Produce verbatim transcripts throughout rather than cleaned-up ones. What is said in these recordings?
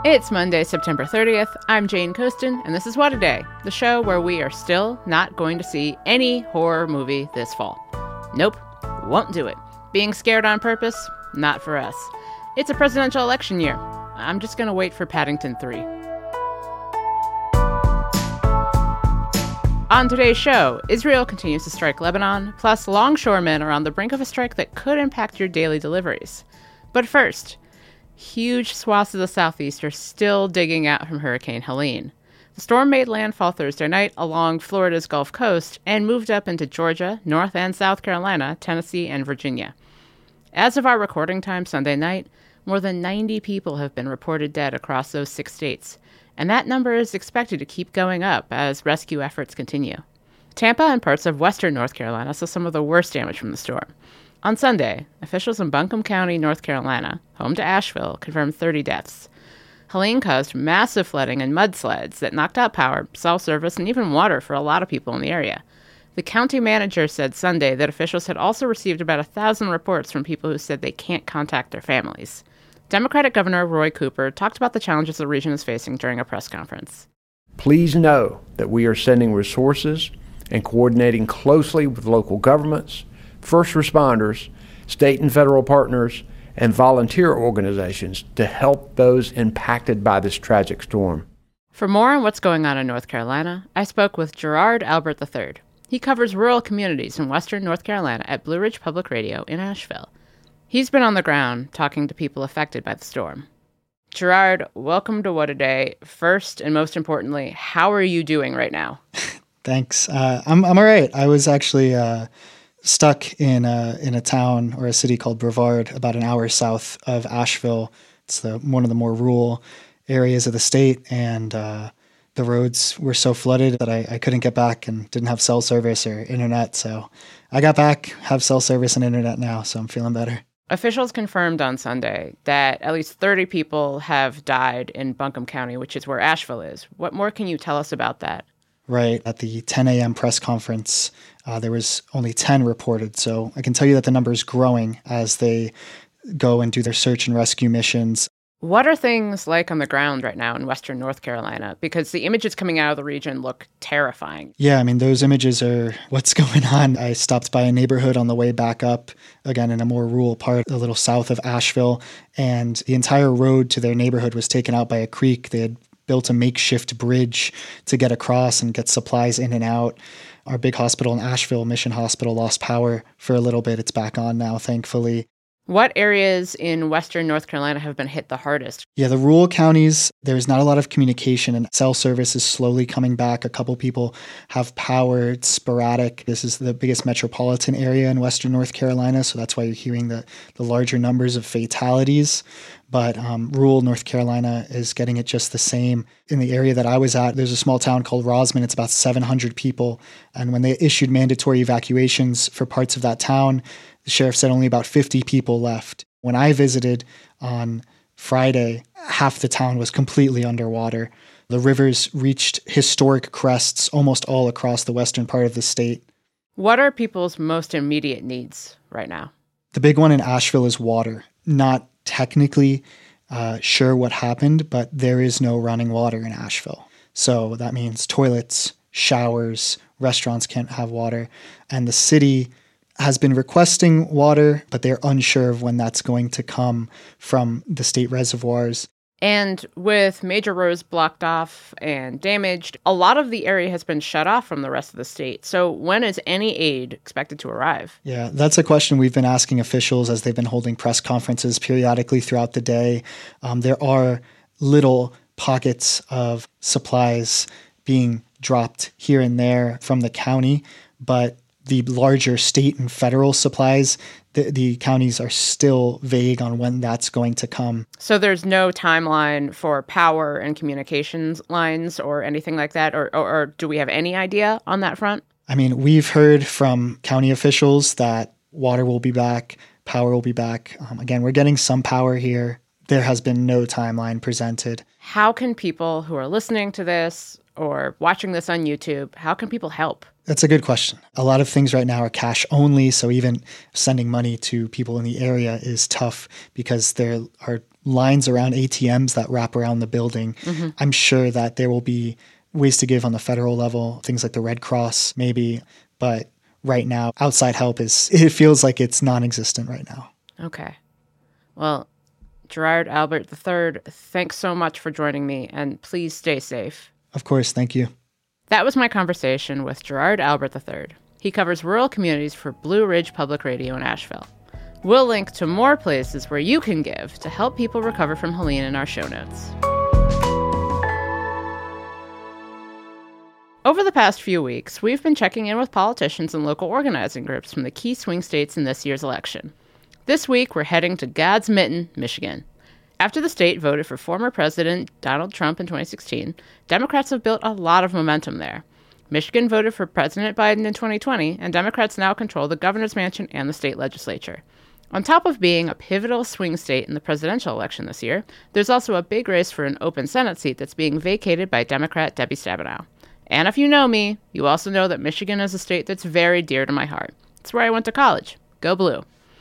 It's Monday, September thirtieth. I'm Jane Coaston, and this is What a Day, the show where we are still not going to see any horror movie this fall. Nope, won't do it. Being scared on purpose? Not for us. It's a presidential election year. I'm just going to wait for Paddington three. On today's show, Israel continues to strike Lebanon, plus longshoremen are on the brink of a strike that could impact your daily deliveries. But first, huge swaths of the southeast are still digging out from Hurricane Helene. The storm made landfall Thursday night along Florida's Gulf Coast and moved up into Georgia, North and South Carolina, Tennessee, and Virginia. As of our recording time Sunday night, more than ninety people have been reported dead across those six states, and that number is expected to keep going up as rescue efforts continue. Tampa and parts of western North Carolina saw some of the worst damage from the storm. On Sunday, officials in Buncombe County, North Carolina, home to Asheville, confirmed thirty deaths. Helene caused massive flooding and mudslides that knocked out power, cell service, and even water for a lot of people in the area. The county manager said Sunday that officials had also received about a thousand reports from people who said they can't contact their families. Democratic Governor Roy Cooper talked about the challenges the region is facing during a press conference. Please know that we are sending resources and coordinating closely with local governments, first responders, state and federal partners, and volunteer organizations to help those impacted by this tragic storm. For more on what's going on in North Carolina, I spoke with Gerard Albert the third. He covers rural communities in western North Carolina at Blue Ridge Public Radio in Asheville. He's been on the ground talking to people affected by the storm. Gerard, welcome to What a Day. First and most importantly, how are you doing right now? Thanks. Uh, I'm I'm all right. I was actually uh, stuck in a, in a town or a city called Brevard, about an hour south of Asheville. It's the, one of the more rural areas of the state, and uh, the roads were so flooded that I, I couldn't get back and didn't have cell service or internet. So I got back, have cell service and internet now, so I'm feeling better. Officials confirmed on Sunday that at least thirty people have died in Buncombe County, which is where Asheville is. What more can you tell us about that? Right. At the ten a.m. press conference, uh, there was only ten reported. So I can tell you that the number is growing as they go and do their search and rescue missions. What are things like on the ground right now in western North Carolina? Because the images coming out of the region look terrifying. Yeah, I mean, those images are what's going on. I stopped by a neighborhood on the way back up, again, in a more rural part, a little south of Asheville, and the entire road to their neighborhood was taken out by a creek. They had built a makeshift bridge to get across and get supplies in and out. Our big hospital in Asheville, Mission Hospital, lost power for a little bit. It's back on now, thankfully. What areas in western North Carolina have been hit the hardest? Yeah, the rural counties, there's not a lot of communication, and cell service is slowly coming back. A couple people have power. It's sporadic. This is the biggest metropolitan area in western North Carolina, so that's why you're hearing the, the larger numbers of fatalities. But um, rural North Carolina is getting it just the same. In the area that I was at, there's a small town called Rosman. It's about seven hundred people. And when they issued mandatory evacuations for parts of that town, the sheriff said only about fifty people left. When I visited on Friday, half the town was completely underwater. The rivers reached historic crests almost all across the western part of the state. What are people's most immediate needs right now? The big one in Asheville is water. Not technically uh, sure what happened, but there is no running water in Asheville. So that means toilets, showers, restaurants can't have water. And the city has been requesting water, but they're unsure of when that's going to come from the state reservoirs. And with major roads blocked off and damaged, a lot of the area has been shut off from the rest of the state. So when is any aid expected to arrive? Yeah, that's a question we've been asking officials as they've been holding press conferences periodically throughout the day. Um, there are little pockets of supplies being dropped here and there from the county, but the larger state and federal supplies, the, the counties are still vague on when that's going to come. So there's no timeline for power and communications lines or anything like that? Or, or, or do we have any idea on that front? I mean, we've heard from county officials that water will be back, power will be back. Um, again, we're getting some power here. There has been no timeline presented. How can people who are listening to this or watching this on YouTube, how can people help? That's a good question. A lot of things right now are cash only, so even sending money to people in the area is tough because there are lines around A T Ms that wrap around the building. Mm-hmm. I'm sure that there will be ways to give on the federal level, things like the Red Cross maybe, but right now outside help is, it feels like it's non-existent right now. Okay. Well, Gerard Albert the third, thanks so much for joining me, and please stay safe. Of course, thank you. That was my conversation with Gerard Albert the third. He covers rural communities for Blue Ridge Public Radio in Asheville. We'll link to more places where you can give to help people recover from Helene in our show notes. Over the past few weeks, we've been checking in with politicians and local organizing groups from the key swing states in this year's election. This week, we're heading to God's Mitten, Michigan. After the state voted for former President Donald Trump in twenty sixteen, Democrats have built a lot of momentum there. Michigan voted for President Biden in twenty twenty, and Democrats now control the governor's mansion and the state legislature. On top of being a pivotal swing state in the presidential election this year, there's also a big race for an open Senate seat that's being vacated by Democrat Debbie Stabenow. And if you know me, you also know that Michigan is a state that's very dear to my heart. It's where I went to college. Go Blue.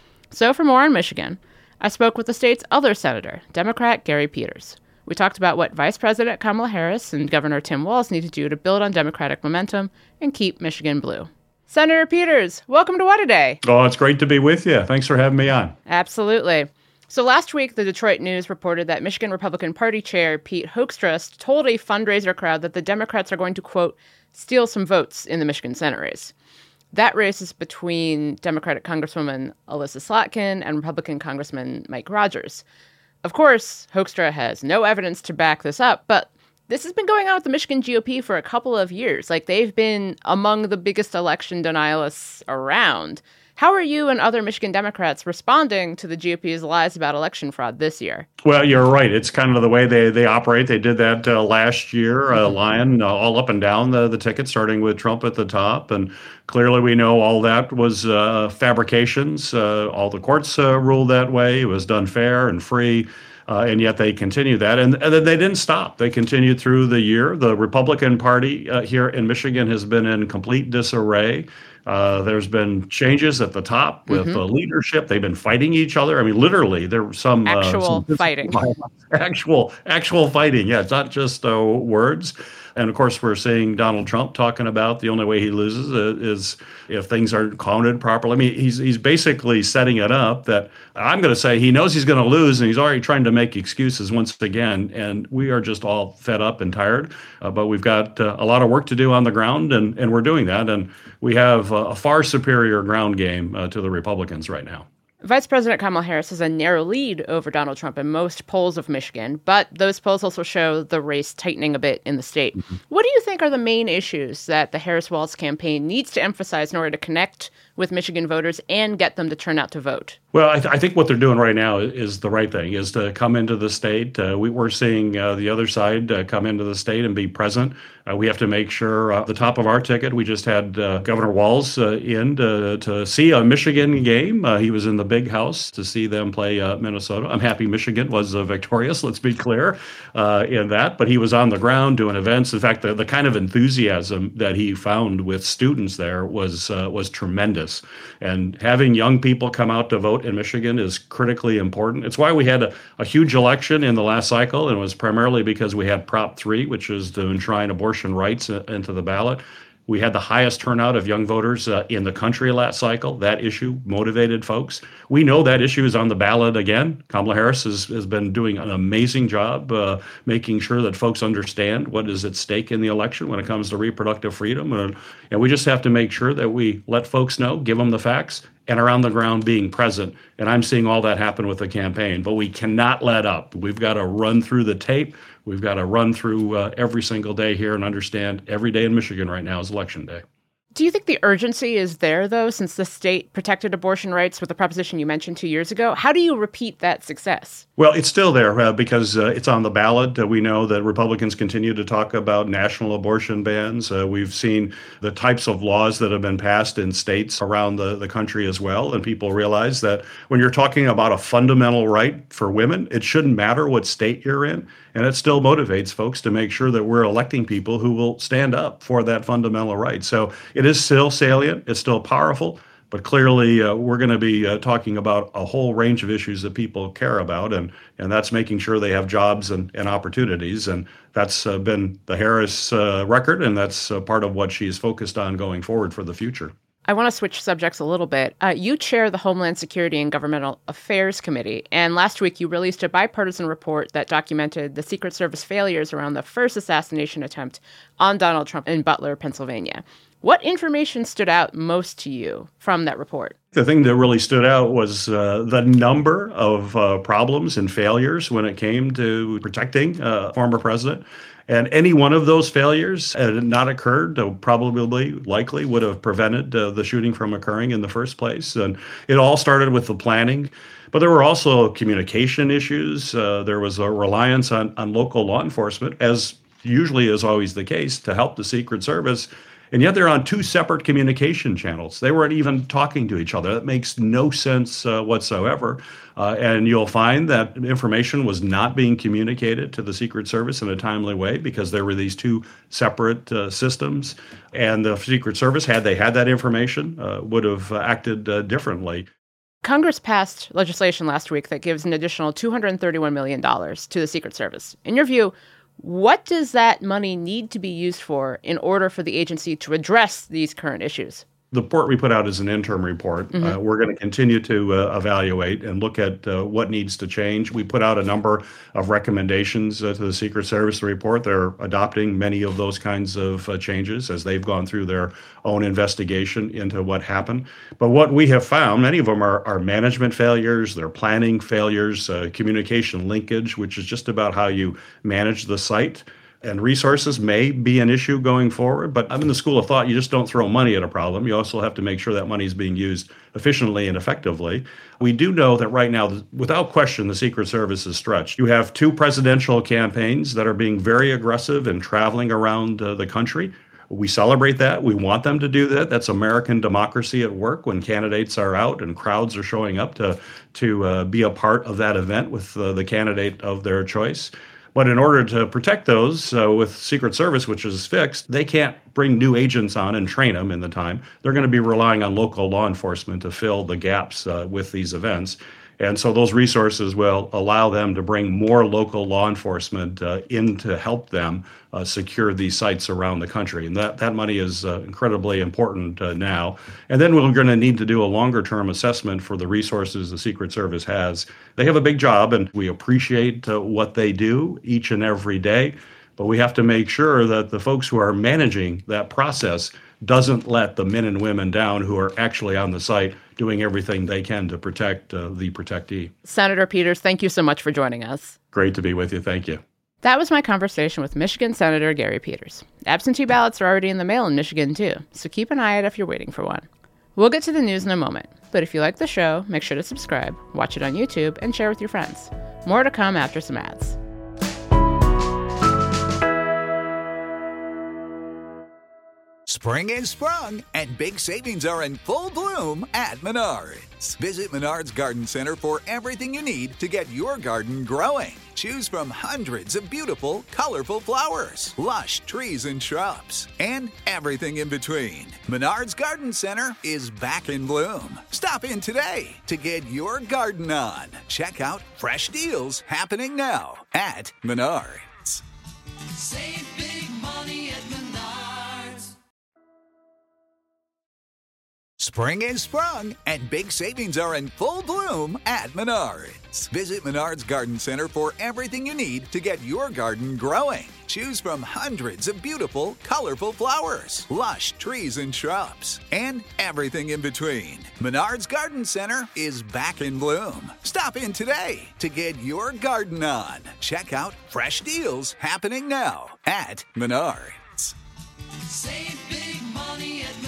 So for more on Michigan, I spoke with the state's other senator, Democrat Gary Peters. We talked about what Vice President Kamala Harris and Governor Tim Walz need to do to build on Democratic momentum and keep Michigan blue. Senator Peters, welcome to What A Day. Oh, it's great to be with you. Thanks for having me on. Absolutely. So last week, the Detroit News reported that Michigan Republican Party Chair Pete Hoekstra told a fundraiser crowd that the Democrats are going to, quote, steal some votes in the Michigan Senate race. That race is between Democratic Congresswoman Alyssa Slotkin and Republican Congressman Mike Rogers. Of course, Hoekstra has no evidence to back this up, but this has been going on with the Michigan G O P for a couple of years. Like, they've been among the biggest election denialists around. How are you and other Michigan Democrats responding to the G O P's lies about election fraud this year? Well, you're right. It's kind of the way they, they operate. They did that uh, last year, uh, lying uh, all up and down the, the ticket, starting with Trump at the top. And clearly we know all that was uh, fabrications. Uh, all the courts uh, ruled that way. It was done fair and free. Uh, and yet they continue that. And, and they didn't stop. They continued through the year. The Republican Party uh, here in Michigan has been in complete disarray. Uh, there's been changes at the top with mm-hmm. uh, leadership. They've been fighting each other. I mean, literally, there were some actual uh, some fighting. Actual, actual fighting. Yeah, it's not just uh, words. And of course, we're seeing Donald Trump talking about the only way he loses is if things aren't counted properly. I mean, he's he's basically setting it up that I'm going to say he knows he's going to lose, and he's already trying to make excuses once again. And we are just all fed up and tired. Uh, but we've got uh, a lot of work to do on the ground, and, and we're doing that. And we have uh, a far superior ground game uh, to the Republicans right now. Vice President Kamala Harris has a narrow lead over Donald Trump in most polls of Michigan, but those polls also show the race tightening a bit in the state. Mm-hmm. What do you think are the main issues that the Harris-Walz campaign needs to emphasize in order to connect with Michigan voters and get them to turn out to vote? Well, I, th- I think what they're doing right now is the right thing, is to come into the state. Uh, we, we're seeing uh, the other side uh, come into the state and be present. Uh, we have to make sure uh, the top of our ticket, we just had uh, Governor Walz uh, in to, to see a Michigan game. Uh, he was in the big house to see them play uh, Minnesota. I'm happy Michigan was uh, victorious, let's be clear uh, in that. But he was on the ground doing events. In fact, the, the kind of enthusiasm that he found with students there was uh, was tremendous. And having young people come out to vote in Michigan is critically important. It's why we had a, a huge election in the last cycle, and it was primarily because we had Prop three, which is to enshrine abortion rights into the ballot. We had the highest turnout of young voters uh, in the country last cycle. That issue motivated folks. We know that issue is on the ballot again. Kamala Harris has, has been doing an amazing job uh, making sure that folks understand what is at stake in the election when it comes to reproductive freedom. And, and we just have to make sure that we let folks know, give them the facts, and around the ground being present. And I'm seeing all that happen with the campaign. But we cannot let up. We've got to run through the tape. We've got to run through uh, every single day here and understand every day in Michigan right now is election day. Do you think the urgency is there, though, since the state protected abortion rights with the proposition you mentioned two years ago? How do you repeat that success? Well, it's still there uh, because uh, it's on the ballot. Uh, we know that Republicans continue to talk about national abortion bans. Uh, we've seen the types of laws that have been passed in states around the, the country as well. And people realize that when you're talking about a fundamental right for women, it shouldn't matter what state you're in. And it still motivates folks to make sure that we're electing people who will stand up for that fundamental right. So it is still salient. It's still powerful. But clearly, uh, we're going to be uh, talking about a whole range of issues that people care about, and, and that's making sure they have jobs and, and opportunities. And that's uh, been the Harris uh, record, and that's uh, part of what she's focused on going forward for the future. I want to switch subjects a little bit. Uh, you chair the Homeland Security and Governmental Affairs Committee, and last week you released a bipartisan report that documented the Secret Service failures around the first assassination attempt on Donald Trump in Butler, Pennsylvania. What information stood out most to you from that report? The thing that really stood out was uh, the number of uh, problems and failures when it came to protecting a uh, former president. And any one of those failures had not occurred, uh, probably, likely would have prevented uh, the shooting from occurring in the first place. And it all started with the planning. But there were also communication issues. Uh, there was a reliance on, on local law enforcement, as usually is always the case, to help the Secret Service. And yet they're on two separate communication channels. They weren't even talking to each other. That makes no sense uh, whatsoever. Uh, and you'll find that information was not being communicated to the Secret Service in a timely way because there were these two separate uh, systems. And the Secret Service, had they had that information, uh, would have acted uh, differently. Congress passed legislation last week that gives an additional two hundred thirty-one million dollars to the Secret Service. In your view, what does that money need to be used for in order for the agency to address these current issues? The report we put out is an interim report. Mm-hmm. Uh, we're going to continue to uh, evaluate and look at uh, what needs to change. We put out a number of recommendations uh, to the Secret Service report. They're adopting many of those kinds of uh, changes as they've gone through their own investigation into what happened. But what we have found, many of them are, are management failures, they're planning failures, uh, communication linkage, which is just about how you manage the site. And resources may be an issue going forward, but I'm in the school of thought you just don't throw money at a problem. You also have to make sure that money is being used efficiently and effectively. We do know that right now, without question, the Secret Service is stretched. You have two presidential campaigns that are being very aggressive and traveling around uh, the country. We celebrate that. We want them to do that. That's American democracy at work when candidates are out and crowds are showing up to, to uh, be a part of that event with uh, the candidate of their choice. But in order to protect those uh, with Secret Service, which is fixed, they can't bring new agents on and train them in the time. They're going to be relying on local law enforcement to fill the gaps uh, with these events. And so those resources will allow them to bring more local law enforcement uh, in to help them uh, secure these sites around the country. And that, that money is uh, incredibly important uh, now. And then we're going to need to do a longer-term assessment for the resources the Secret Service has. They have a big job, and we appreciate uh, what they do each and every day. But we have to make sure that the folks who are managing that process doesn't let the men and women down who are actually on the site doing everything they can to protect uh, the protectee. Senator Peters, thank you so much for joining us. Great to be with you. Thank you. That was my conversation with Michigan Senator Gary Peters. Absentee ballots are already in the mail in Michigan, too, so keep an eye out if you're waiting for one. We'll get to the news in a moment, but if you like the show, make sure to subscribe, watch it on YouTube, and share with your friends. More to come after some ads. Spring is sprung, and big savings are in full bloom at Menards. Visit Menards Garden Center for everything you need to get your garden growing. Choose from hundreds of beautiful, colorful flowers, lush trees and shrubs, and everything in between. Menards Garden Center is back in bloom. Stop in today to get your garden on. Check out fresh deals happening now at Menards. Save big money at Menards. Spring is sprung, and big savings are in full bloom at Menards. Visit Menards Garden Center for everything you need to get your garden growing. Choose from hundreds of beautiful, colorful flowers, lush trees and shrubs, and everything in between. Menards Garden Center is back in bloom. Stop in today to get your garden on. Check out fresh deals happening now at Menards. Save big money at Menards.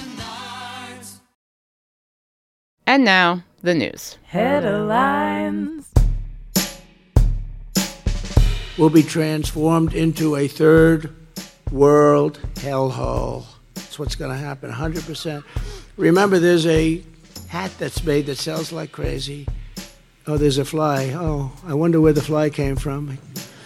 And now, the news. Headlines. Will be transformed into a third world hellhole. That's what's going to happen, one hundred percent. Remember, there's a hat that's made that sells like crazy. Oh, there's a fly. Oh, I wonder where the fly came from.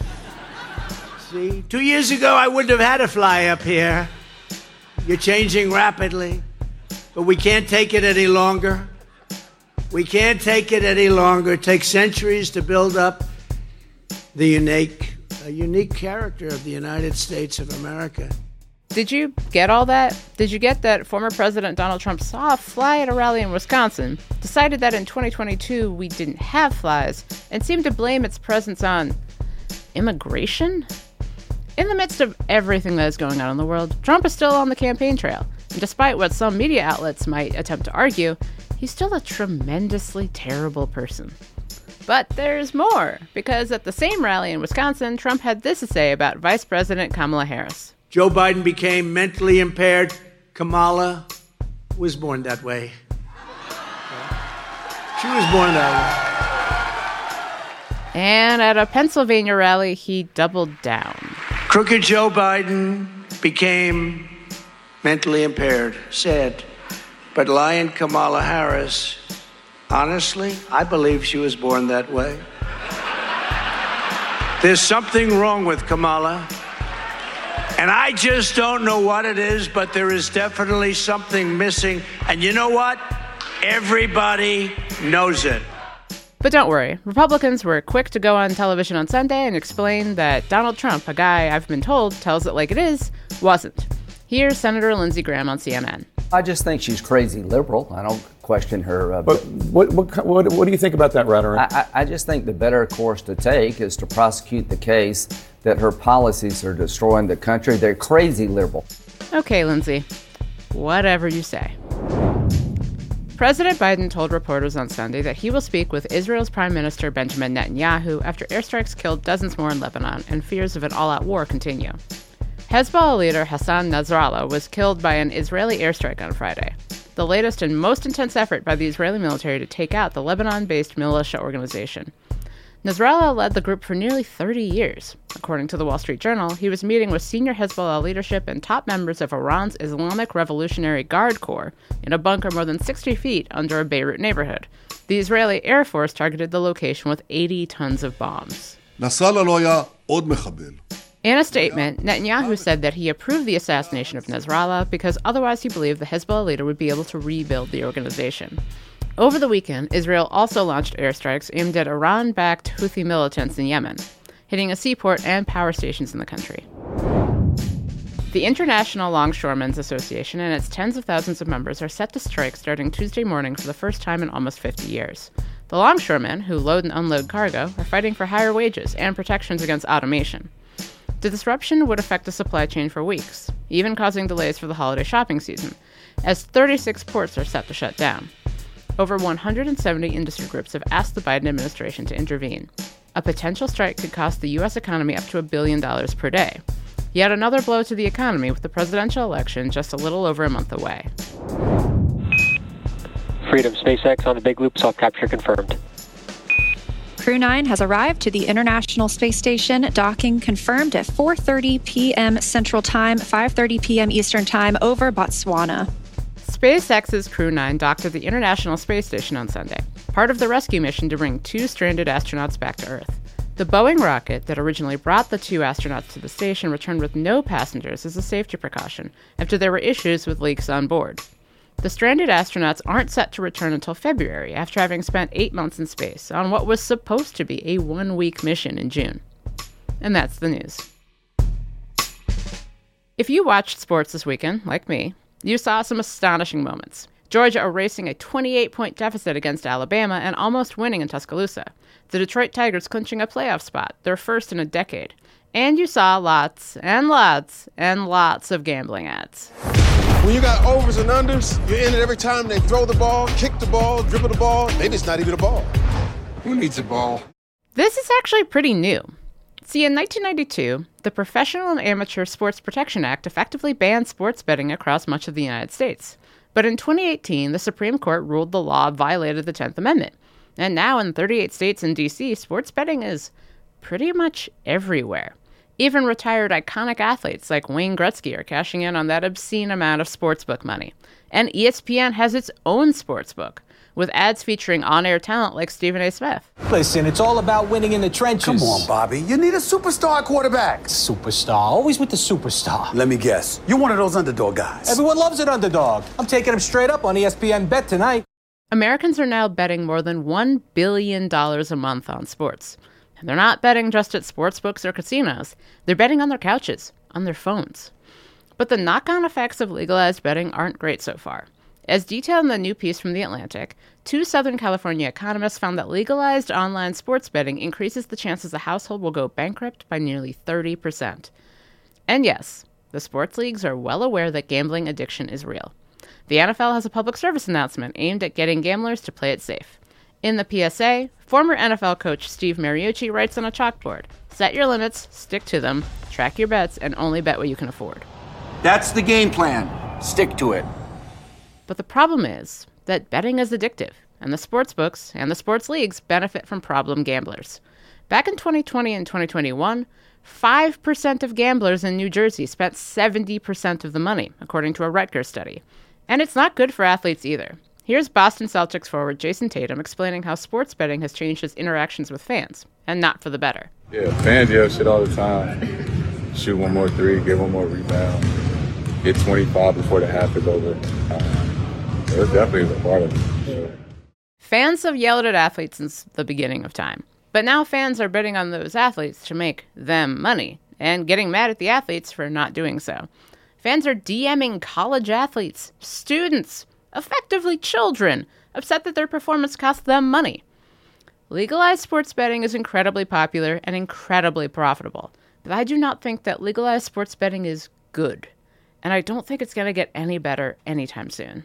See, two years ago, I wouldn't have had a fly up here. You're changing rapidly. but we can't take it any longer. We can't take it any longer. It takes centuries to build up the unique, a unique character of the United States of America. Did you get all that? Did you get that former President Donald Trump saw a fly at a rally in Wisconsin, decided that in twenty twenty-two we didn't have flies, and seemed to blame its presence on immigration? In the midst of everything that is going on in the world, Trump is still on the campaign trail. And despite what some media outlets might attempt to argue, he's still a tremendously terrible person. But there's more, because at the same rally in Wisconsin, Trump had this to say about Vice President Kamala Harris. Joe Biden became mentally impaired. Kamala was born that way. She was born that way. And at a Pennsylvania rally, he doubled down. Crooked Joe Biden became mentally impaired. Sad. But lying Kamala Harris, honestly, I believe she was born that way. There's something wrong with Kamala. And I just don't know what it is, but there is definitely something missing. And you know what? Everybody knows it. But don't worry, Republicans were quick to go on television on Sunday and explain that Donald Trump, a guy I've been told tells it like it is, wasn't. Here's Senator Lindsey Graham on C N N. I just think she's crazy liberal. I don't question her. Uh, but what, what what what do you think about that rhetoric? I, I just think the better course to take is to prosecute the case that her policies are destroying the country. They're crazy liberal. Okay, Lindsey, whatever you say. President Biden told reporters on Sunday that he will speak with Israel's Prime Minister Benjamin Netanyahu after airstrikes killed dozens more in Lebanon and fears of an all-out war continue. Hezbollah leader Hassan Nasrallah was killed by an Israeli airstrike on Friday, the latest and most intense effort by the Israeli military to take out the Lebanon-based militia organization. Nasrallah led the group for nearly thirty years. According to the Wall Street Journal, he was meeting with senior Hezbollah leadership and top members of Iran's Islamic Revolutionary Guard Corps in a bunker more than sixty feet under a Beirut neighborhood. The Israeli Air Force targeted the location with eighty tons of bombs. In a statement, Netanyahu said that he approved the assassination of Nasrallah because otherwise he believed the Hezbollah leader would be able to rebuild the organization. Over the weekend, Israel also launched airstrikes aimed at Iran-backed Houthi militants in Yemen, hitting a seaport and power stations in the country. The International Longshoremen's Association and its tens of thousands of members are set to strike starting Tuesday morning for the first time in almost fifty years. The longshoremen, who load and unload cargo, are fighting for higher wages and protections against automation. The disruption would affect the supply chain for weeks, even causing delays for the holiday shopping season, as thirty-six ports are set to shut down. Over one hundred seventy industry groups have asked the Biden administration to intervene. A potential strike could cost the U S economy up to a billion dollars per day. Yet another blow to the economy with the presidential election just a little over a month away. Freedom, SpaceX on the Big Loop, self-capture confirmed. Crew nine has arrived to the International Space Station. Docking confirmed at four thirty p.m. Central Time, five thirty p.m. Eastern Time over Botswana. SpaceX's Crew nine docked at the International Space Station on Sunday, part of the rescue mission to bring two stranded astronauts back to Earth. The Boeing rocket that originally brought the two astronauts to the station returned with no passengers as a safety precaution after there were issues with leaks on board. The stranded astronauts aren't set to return until February after having spent eight months in space on what was supposed to be a one-week mission in June. And that's the news. If you watched sports this weekend, like me, you saw some astonishing moments. Georgia erasing a twenty-eight point deficit against Alabama and almost winning in Tuscaloosa. The Detroit Tigers clinching a playoff spot, their first in a decade. And you saw lots and lots and lots of gambling ads. When you got overs and unders, you're in it every time they throw the ball, kick the ball, dribble the ball. Maybe it's not even a ball. Who needs a ball? This is actually pretty new. See, in nineteen ninety-two, the Professional and Amateur Sports Protection Act effectively banned sports betting across much of the United States. But in twenty eighteen, the Supreme Court ruled the law violated the tenth Amendment. And now in thirty-eight states and D C, sports betting is pretty much everywhere. Even retired iconic athletes like Wayne Gretzky are cashing in on that obscene amount of sportsbook money. And E S P N has its own sportsbook. with ads featuring on-air talent like Stephen A. Smith. Listen, it's all about winning in the trenches. Come on, Bobby. You need a superstar quarterback. Superstar. Always with the superstar. Let me guess. You're one of those underdog guys. Everyone loves an underdog. I'm taking him straight up on E S P N Bet tonight. Americans are now betting more than one billion dollars a month on sports. And they're not betting just at sports books or casinos. They're betting on their couches, on their phones. But the knock-on effects of legalized betting aren't great so far. As detailed in the new piece from The Atlantic, two Southern California economists found that legalized online sports betting increases the chances a household will go bankrupt by nearly thirty percent. And yes, the sports leagues are well aware that gambling addiction is real. The N F L has a public service announcement aimed at getting gamblers to play it safe. In the P S A, former N F L coach Steve Mariucci writes on a chalkboard, "Set your limits, stick to them, track your bets, and only bet what you can afford." That's the game plan. Stick to it. But the problem is that betting is addictive, and the sports books and the sports leagues benefit from problem gamblers. Back in twenty twenty and twenty twenty-one, five percent of gamblers in New Jersey spent seventy percent of the money, according to a Rutgers study. And it's not good for athletes either. Here's Boston Celtics forward Jason Tatum explaining how sports betting has changed his interactions with fans, and not for the better. Yeah, fans yell shit all the time. Shoot one more three, get one more rebound, get twenty-five before the half is over. Uh, so it's definitely a part of it. Fans have yelled at athletes since the beginning of time. But now fans are betting on those athletes to make them money, and getting mad at the athletes for not doing so. Fans are DMing college athletes, students, effectively children, upset that their performance cost them money. Legalized sports betting is incredibly popular and incredibly profitable, but I do not think that legalized sports betting is good, and I don't think it's going to get any better anytime soon.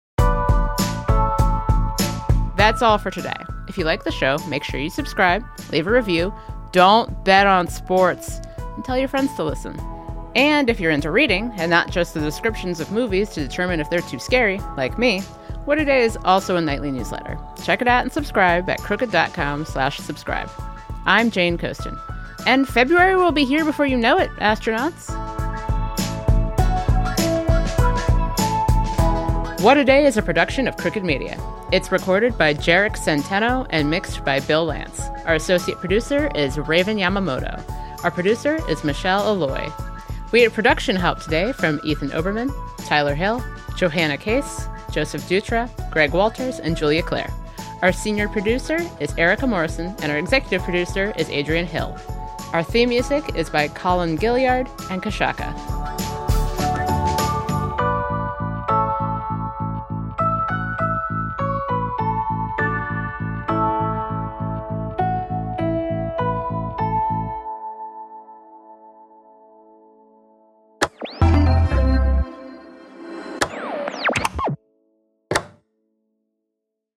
That's all for today. If you like the show, make sure you subscribe, leave a review, don't bet on sports, and tell your friends to listen. And if you're into reading, and not just the descriptions of movies to determine if they're too scary, like me, What A Day is also a nightly newsletter. Check it out and subscribe at crooked.com slash subscribe. I'm Jane Coaston. And February will be here before you know it, astronauts. What A Day is a production of Crooked Media. It's recorded by Jarek Centeno and mixed by Bill Lance. Our associate producer is Raven Yamamoto. Our producer is Michelle Alloy. We had production help today from Ethan Oberman, Tyler Hill, Johanna Case, Joseph Dutra, Greg Walters, and Julia Clare. Our senior producer is Erica Morrison, and our executive producer is Adrian Hill. Our theme music is by Colin Gilliard and Kashaka.